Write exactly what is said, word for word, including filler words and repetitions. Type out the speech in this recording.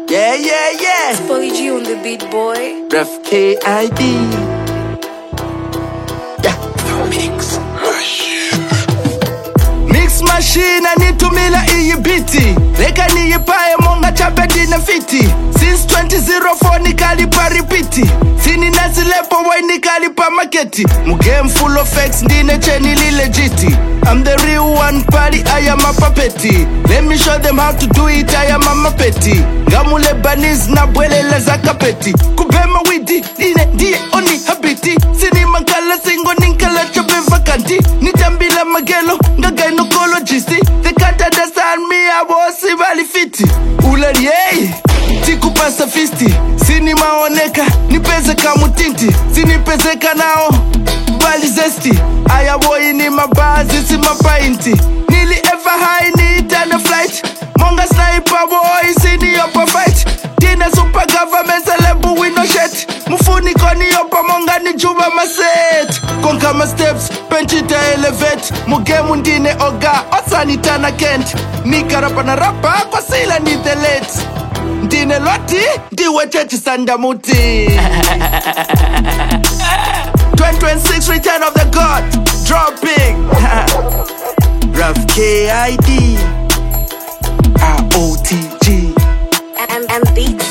Yeah, yeah, yeah. It's Polly G on the beat, boy. Ref K I D. Yeah. Mix machine. Mix machine anitumila iyi biti. Reka niyipaye monga chapeti na fiti. Since twenty oh four nikalipa ripiti. Sini nasilepo wai nikalipa maketi. Mugame full of facts ndine cheni li legiti. I'm the real one party, I am a puppety. Let me show them how to do it, I am a mapeti. Ngamule banis na bwele leza kapeti. Kubema widi, nine ndiye oni habiti. Sini mankala singo ninkala chobe vakanti. Nitambila magelo, nga gynecologisti. They can't understand me, I was sivali fiti. Ulali yei, tiku pasa fisti. Sini maoneka, nipeze kamutinti. Sini pezeka nao, bali zesti. Aya boy ni mabazi, si mapainti. Nearly ever high, need on a flight. Monga sniper boy, sini yopa fight. Dina super government, celebu we no shit. Mufuni koni yopa monga ni juba maset. Konka ma steps, penchita elevate. Mugemu ndine oga, osani tana kent. Nika rapa na rapa, kwa sila ni the late. Ndine loti, diwe chechi sanda muti. twenty twenty-six Return of the God, dropping. Ref K I D, R O T G. M M Beats.